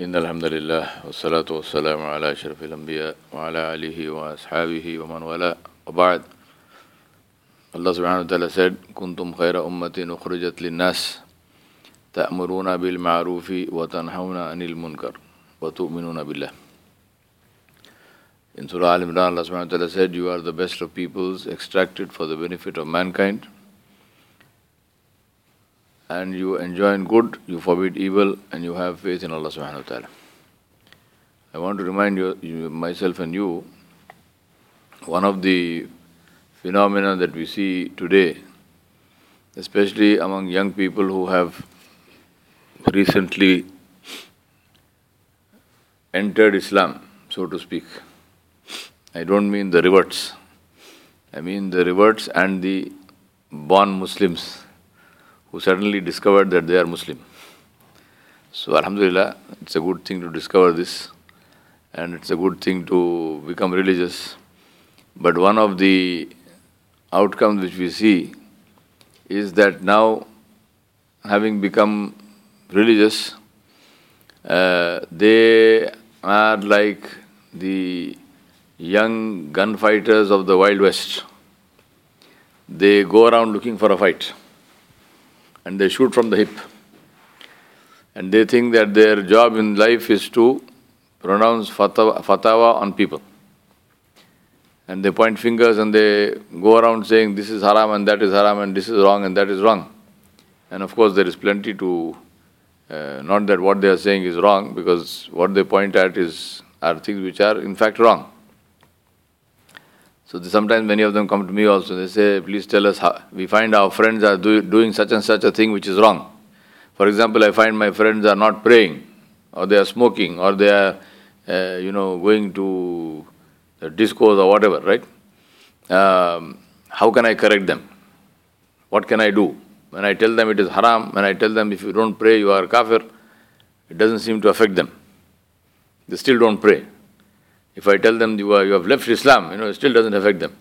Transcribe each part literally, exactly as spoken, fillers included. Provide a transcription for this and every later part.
إن الحمد لله والصلاة والسلام على أشرف الأنبياء وعلى آله وأصحابه ومن والاه وبعد. Allah subhanahu wa ta'ala said, كنتم خير أمة أخرجت للناس تأمرون بالمعروف وتنهون عن المنكر وتؤمنون بالله. In Surah Al-Imran, Allah subhanahu wa ta'ala said, you are the best of peoples, extracted for the benefit of mankind, and you enjoin good, you forbid evil, and you have faith in Allah subhanahu wa ta'ala. I want to remind you, you, myself and you, one of the phenomena that we see today, especially among young people who have recently entered Islam, so to speak. I don't mean the reverts. I mean the reverts and the born Muslims who suddenly discovered that they are Muslim. So Alhamdulillah, it's a good thing to discover this, and it's a good thing to become religious. But one of the outcomes which we see is that now, having become religious, uh, they are like the young gunfighters of the Wild West. They go around looking for a fight, and they shoot from the hip. And they think that their job in life is to pronounce fatwa, fatwa on people. And they point fingers and they go around saying this is haram and that is haram and this is wrong and that is wrong. And of course there is plenty to, uh, not that what they are saying is wrong, because what they point at is are things which are in fact wrong. So sometimes many of them come to me also, they say, please tell us how, we find our friends are do, doing such and such a thing which is wrong. For example, I find my friends are not praying, or they are smoking, or they are, uh, you know, going to the discos or whatever, right? Um, how can I correct them? What can I do? When I tell them it is haram, when I tell them if you don't pray you are kafir, it doesn't seem to affect them. They still don't pray. If I tell them you, are, you have left Islam, you know, it still doesn't affect them.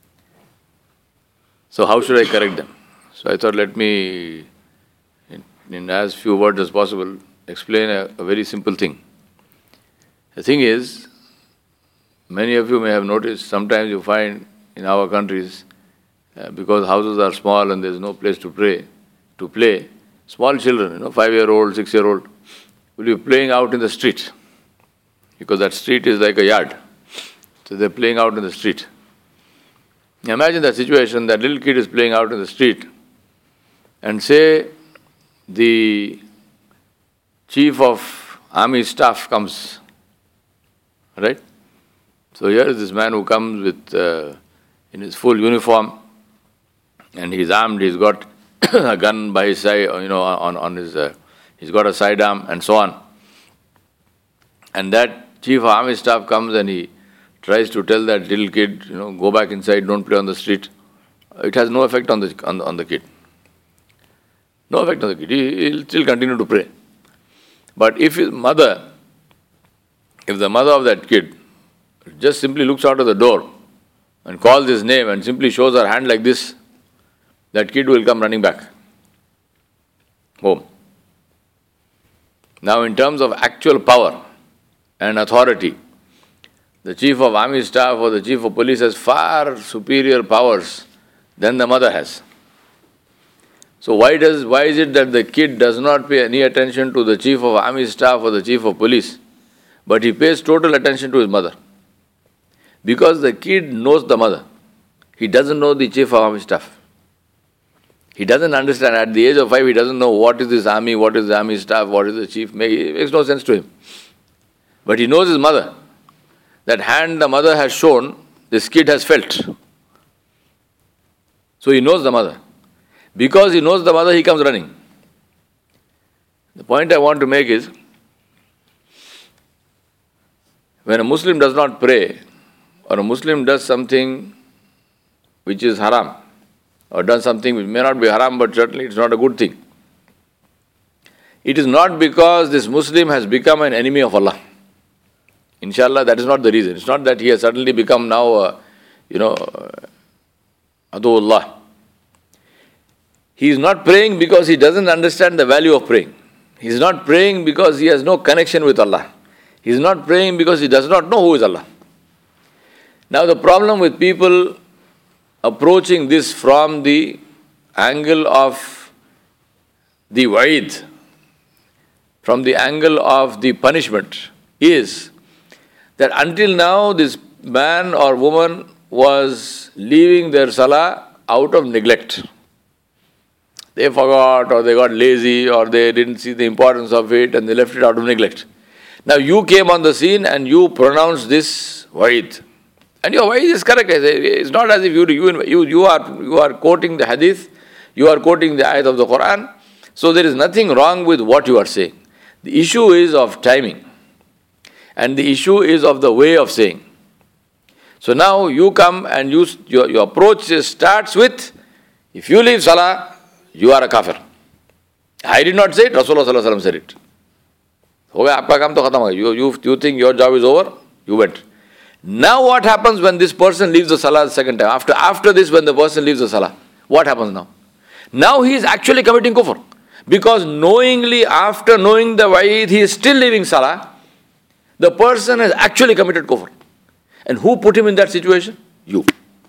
So how should I correct them? So I thought, let me, in, in as few words as possible, explain a, a very simple thing. The thing is, many of you may have noticed, sometimes you find in our countries, uh, because houses are small and there is no place to pray, to play, small children, you know, five-year-old, six-year-old, will be playing out in the street. Because that street is like a yard. So they're playing out in the street. Imagine that situation, that little kid is playing out in the street, and say the chief of army staff comes, right? So here is this man who comes with, uh, in his full uniform, and he's armed, he's got a gun by his side, you know, on, on his, uh, he's got a sidearm and so on. And that chief of army staff comes and he tries to tell that little kid, you know, go back inside, don't play on the street. It has no effect on the on the, on the kid. No effect on the kid. He will still continue to pray. But if his mother, if the mother of that kid just simply looks out of the door and calls his name and simply shows her hand like this, that kid will come running back home. Now in terms of actual power and authority, the chief of army staff or the chief of police has far superior powers than the mother has. So why does why is it that the kid does not pay any attention to the chief of army staff or the chief of police, but he pays total attention to his mother? Because the kid knows the mother. He doesn't know the chief of army staff. He doesn't understand. At the age of five, he doesn't know what is this army, what is the army staff, what is the chief. It makes no sense to him. But he knows his mother. That hand the mother has shown, this kid has felt. So he knows the mother. Because he knows the mother, he comes running. The point I want to make is, when a Muslim does not pray, or a Muslim does something which is haram, or does something which may not be haram, but certainly it's not a good thing, it is not because this Muslim has become an enemy of Allah. Inshallah, that is not the reason. It's not that he has suddenly become now, uh, you know, Aduullah. He is not praying because he doesn't understand the value of praying. He's not praying because he has no connection with Allah. He's not praying because he does not know who is Allah. Now the problem with people approaching this from the angle of the wa'id, from the angle of the punishment, is that until now this man or woman was leaving their salah out of neglect. They forgot, or they got lazy, or they didn't see the importance of it and they left it out of neglect. Now you came on the scene and you pronounced this wa'id. And your wa'id is correct. It's not as if you, you, you, you, are, you are quoting the hadith, you are quoting the ayat of the Quran. So there is nothing wrong with what you are saying. The issue is of timing. And the issue is of the way of saying. So now you come and you, your, your approach starts with, if you leave salah, you are a kafir. I did not say it, Rasulullah sallallahu alaihi wasallam said it. Ho gaya, aapka kaam to khatam ho gaya. You, you, you think your job is over, you went. Now what happens when this person leaves the salah the second time? After, after this, when the person leaves the salah, what happens now? Now he is actually committing kufr. Because knowingly, after knowing the wa'id, he is still leaving salah. The person has actually committed kufr. And who put him in that situation? You.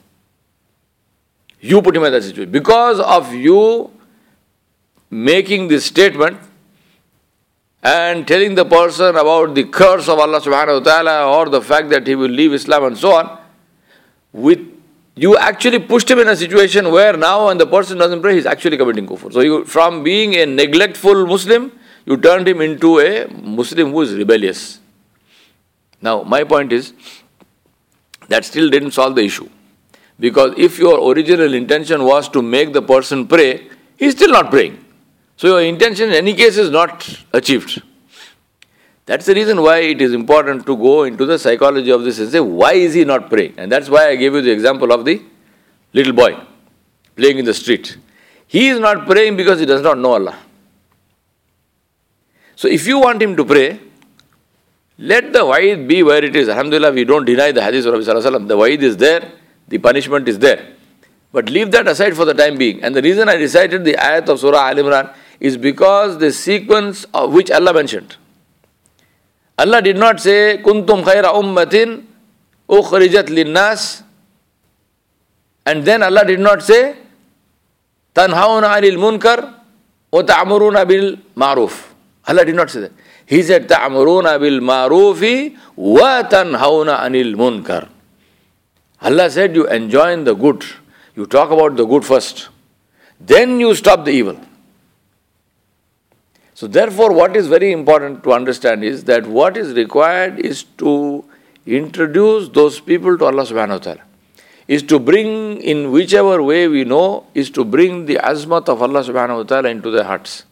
You put him in that situation. Because of you making this statement and telling the person about the curse of Allah subhanahu wa ta'ala or the fact that he will leave Islam and so on, with you actually pushed him in a situation where now when the person doesn't pray, he's actually committing kufr. So you, from being a neglectful Muslim, you turned him into a Muslim who is rebellious. Now, my point is, that still didn't solve the issue. Because if your original intention was to make the person pray, he's still not praying. So your intention in any case is not achieved. That's the reason why it is important to go into the psychology of this and say, why is he not praying? And that's why I gave you the example of the little boy playing in the street. He is not praying because he does not know Allah. So if you want him to pray, let the wa'id be where it is. Alhamdulillah, we don't deny the hadith of Rasul sallallahu alaihi wasallam. The wa'id is there, the punishment is there. But leave that aside for the time being. And the reason I recited the ayat of Surah Al-Imran is because the sequence of which Allah mentioned. Allah did not say, Kuntum khayra ummatin ukhrijat linnas. And then Allah did not say, Tanhauna anil munkar wa ta'muruna bil ma'ruf. Allah did not say that. He said, Ta'muruna bil ma'rufi wa tanhauna anil munkar. Allah said, you enjoin the good. You talk about the good first. Then you stop the evil. So therefore, what is very important to understand is that what is required is to introduce those people to Allah subhanahu wa ta'ala. Is to bring, in whichever way we know, is to bring the azmat of Allah subhanahu wa ta'ala into their hearts.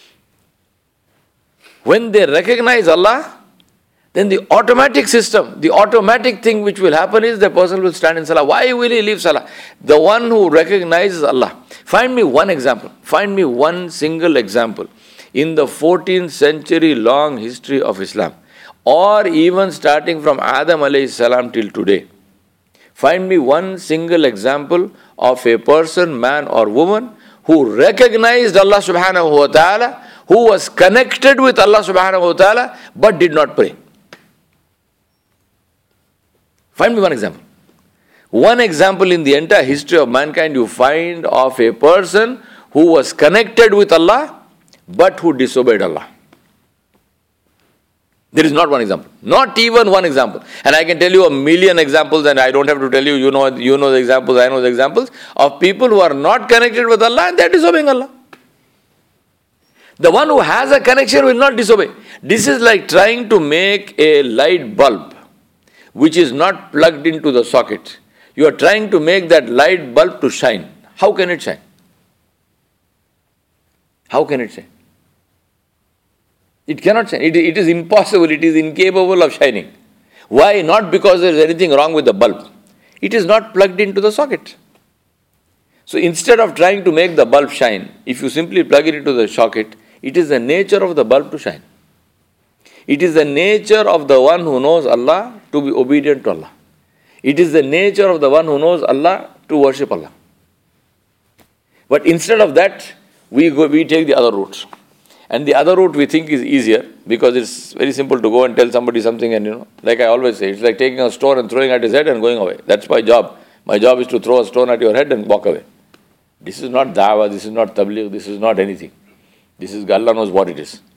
When they recognize Allah, then the automatic system, the automatic thing which will happen is the person will stand in salah. Why will he leave salah? The one who recognizes Allah. Find me one example. Find me one single example in the fourteenth century long history of Islam, or even starting from Adam alayhi salam till today. Find me one single example of a person, man or woman, who recognized Allah subhanahu wa ta'ala, who was connected with Allah subhanahu wa ta'ala, but did not pray. Find me one example. One example in the entire history of mankind you find of a person who was connected with Allah, but who disobeyed Allah. There is not one example. Not even one example. And I can tell you a million examples, and I don't have to tell you, you know, you know the examples, I know the examples, of people who are not connected with Allah and they are disobeying Allah. The one who has a connection will not disobey. This is like trying to make a light bulb which is not plugged into the socket. You are trying to make that light bulb to shine. How can it shine? How can it shine? It cannot shine. It, it is impossible. It is incapable of shining. Why? Not because there is anything wrong with the bulb. It is not plugged into the socket. So instead of trying to make the bulb shine, if you simply plug it into the socket, it is the nature of the bulb to shine. It is the nature of the one who knows Allah to be obedient to Allah. It is the nature of the one who knows Allah to worship Allah. But instead of that, we go, we take the other route. And the other route we think is easier because it's very simple to go and tell somebody something and, you know, like I always say, it's like taking a stone and throwing at his head and going away. That's my job. My job is to throw a stone at your head and walk away. This is not da'wah, this is not tabligh, this is not anything. This is, Allah knows what it is.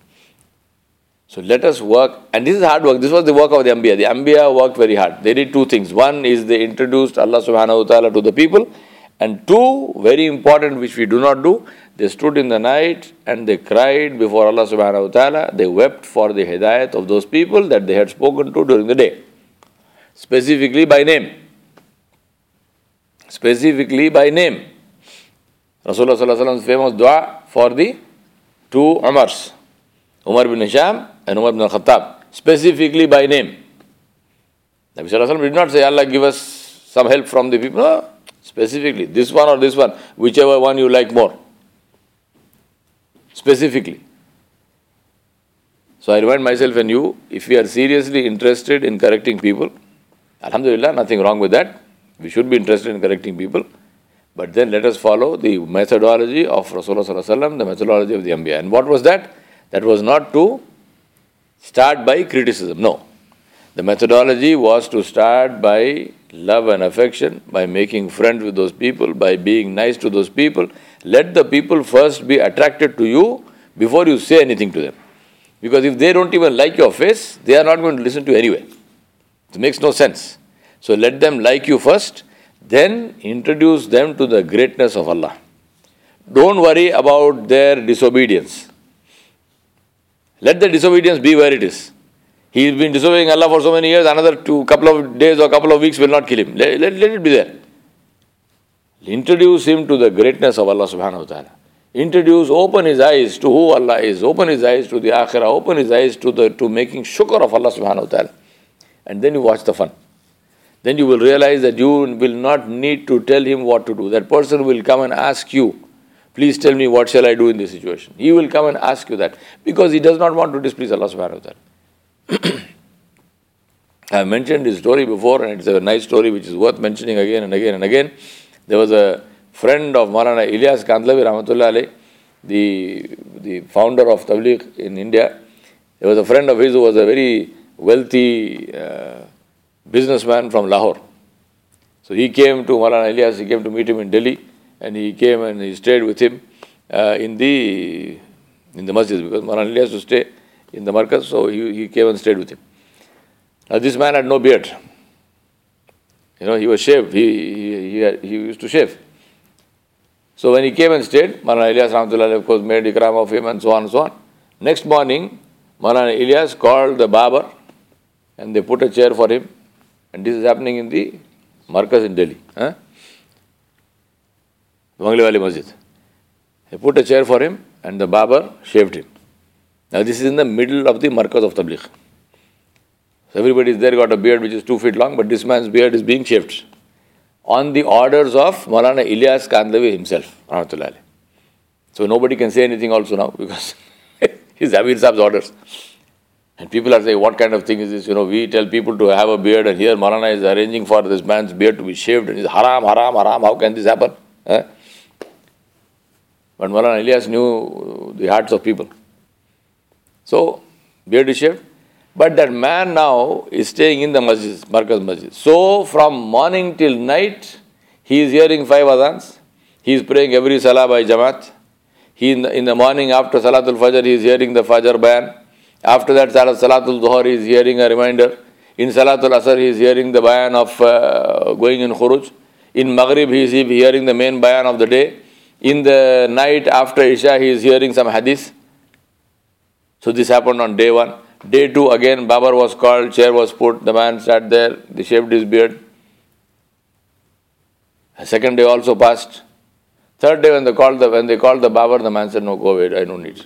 So let us work, and this is hard work. This was the work of the Anbiya. The Anbiya worked very hard. They did two things. One is they introduced Allah subhanahu wa ta'ala to the people, and two, very important, which we do not do, they stood in the night and they cried before Allah subhanahu wa ta'ala. They wept for the hidayat of those people that they had spoken to during the day. Specifically by name. Specifically by name. Rasulullah sallallahu alaihi wasallam's famous dua for the two Umars, Umar bin Hisham and Umar bin al-Khattab, specifically by name. Nabi sallallahu alaihi wasallam did not say, Allah give us some help from the people. No, specifically, this one or this one, whichever one you like more. Specifically. So I remind myself and you, if we are seriously interested in correcting people, alhamdulillah, nothing wrong with that. We should be interested in correcting people. But then let us follow the methodology of Rasulullah sallallahu alaihi wasallam, the methodology of the Anbiya. And what was that? That was not to start by criticism. No. The methodology was to start by love and affection, by making friends with those people, by being nice to those people. Let the people first be attracted to you before you say anything to them. Because if they don't even like your face, they are not going to listen to you anyway. It makes no sense. So let them like you first, then introduce them to the greatness of Allah. Don't worry about their disobedience. Let the disobedience be where it is. He's been disobeying Allah for so many years, another two couple of days or couple of weeks will not kill him. Let, let, let it be there. Introduce him to the greatness of Allah subhanahu wa ta'ala. Introduce, open his eyes to who Allah is, open his eyes to the akhirah, open his eyes to the to making shukr of Allah subhanahu wa ta'ala. And then you watch the fun. Then you will realize that you will not need to tell him what to do. That person will come and ask you, please tell me what shall I do in this situation. He will come and ask you that because he does not want to displease Allah subhanahu wa ta'ala. I have mentioned this story before and it's a nice story which is worth mentioning again and again and again. There was a friend of Maulana Ilyas Kandhlawi Rahmatullah Alayh, the, the founder of Tabligh in India. There was a friend of his who was a very wealthy uh, businessman from Lahore. So he came to Maulana Ilyas, he came to meet him in Delhi and he came and he stayed with him uh, in the in the masjid because Maulana Ilyas used to stay in the markaz, so he, he came and stayed with him. Now this man had no beard. You know, he was shaved. He, he, he, had, he used to shave. So when he came and stayed, Maulana Ilyas Rahmatullah of course made ikram of him and so on and so on. Next morning, Maulana Ilyas called the barber and they put a chair for him. And this is happening in the markaz in Delhi. Huh? Bangli Wali Masjid. They put a chair for him and the barber shaved him. Now this is in the middle of the markaz of Tabligh. So everybody is there, got a beard which is two feet long, but this man's beard is being shaved. On the orders of Maulana Ilyas Kandhlawi himself. So nobody can say anything also now because his Amir Sahib's orders. And people are saying, what kind of thing is this? You know, we tell people to have a beard and here Maulana is arranging for this man's beard to be shaved. And it's haram, haram, haram. How can this happen? Eh? But Maulana Ilyas knew the hearts of people. So, beard is shaved. But that man now is staying in the masjid, Markaz Masjid. So, from morning till night, he is hearing five adhans. He is praying every salah by Jamaat. He in the, in the morning after Salatul Fajr, he is hearing the Fajr Bayan. After that, Salatul Dhuhr, he is hearing a reminder. In Salatul Asr, he is hearing the Bayan of uh, going in Khuruj. In Maghrib, he is hearing the main Bayan of the day. In the night after Isha, he is hearing some hadith. So this happened on day one. Day two, again, Babar was called, chair was put, the man sat there, they shaved his beard. The second day also passed. Third day, when they called the when they called the Babar, the man said, "No, go away, I don't need it."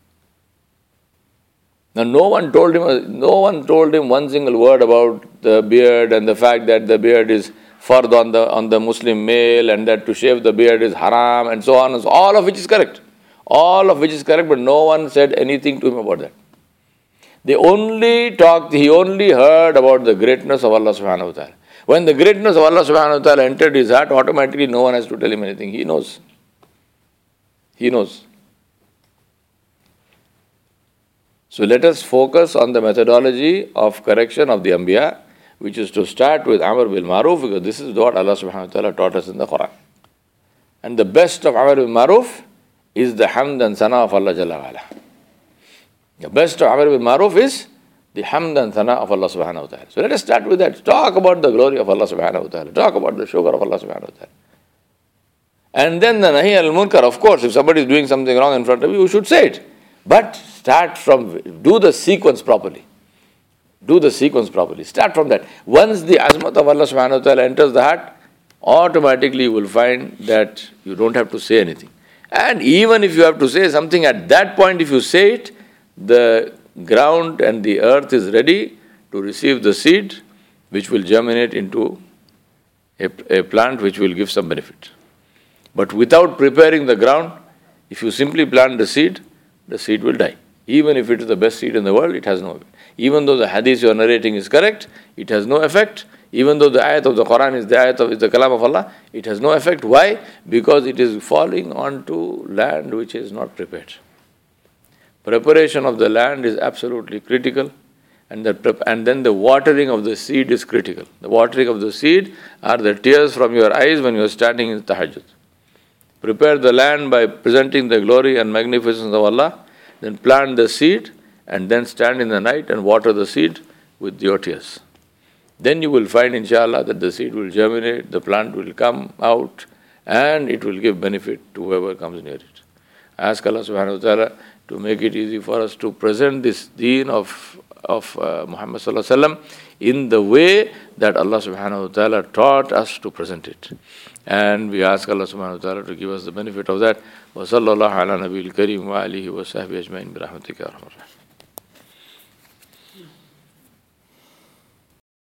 Now, no one told him, no one told him one single word about the beard and the fact that the beard is fard on the on the Muslim male and that to shave the beard is haram and so on and so on, all of which is correct. All of which is correct, but no one said anything to him about that. They only talked, he only heard about the greatness of Allah subhanahu wa ta'ala. When the greatness of Allah subhanahu wa ta'ala entered his heart, automatically no one has to tell him anything. He knows. He knows. So let us focus on the methodology of correction of the Anbiya, which is to start with Amr bil Maruf, because this is what Allah subhanahu wa ta'ala taught us in the Quran. And the best of Amr bil Maruf is the hamd and sana of Allah Jalla wa Ala. The best of Amr bil Maruf is the hamd and sana of Allah subhanahu wa ta'ala. So let us start with that. Talk about the glory of Allah subhanahu wa ta'ala. Talk about the shukr of Allah subhanahu wa ta'ala. And then the nahi al-munkar, of course, if somebody is doing something wrong in front of you, you should say it. But start from, do the sequence properly. Do the sequence properly. Start from that. Once the azmat of Allah subhanahu wa ta'ala enters the heart, automatically you will find that you don't have to say anything. And even if you have to say something at that point, if you say it, the ground and the earth is ready to receive the seed, which will germinate into a, a plant which will give some benefit. But without preparing the ground, if you simply plant the seed, the seed will die. Even if it is the best seed in the world, it has no effect. Even though the hadith you are narrating is correct, it has no effect. Even though the ayat of the Quran is the ayat of is the kalam of Allah, it has no effect. Why? Because it is falling onto land which is not prepared. Preparation of the land is absolutely critical, and the and then the watering of the seed is critical. The watering of the seed are the tears from your eyes when you are standing in tahajjud. Prepare the land by presenting the glory and magnificence of Allah, then plant the seed, and then stand in the night and water the seed with your tears. Then you will find, inshallah, that the seed will germinate, the plant will come out, and it will give benefit to whoever comes near it. I ask Allah subhanahu wa ta'ala to make it easy for us to present this deen of, of uh, Muhammad sallallahu alaihi wasallam in the way that Allah subhanahu wa ta'ala taught us to present it. And we ask Allah subhanahu wa ta'ala to give us the benefit of that. Wa sallallahu ala nabiyil kareem wa alihi wa sahbihi ajma'in bi rahmatika ya arhamar rahimin.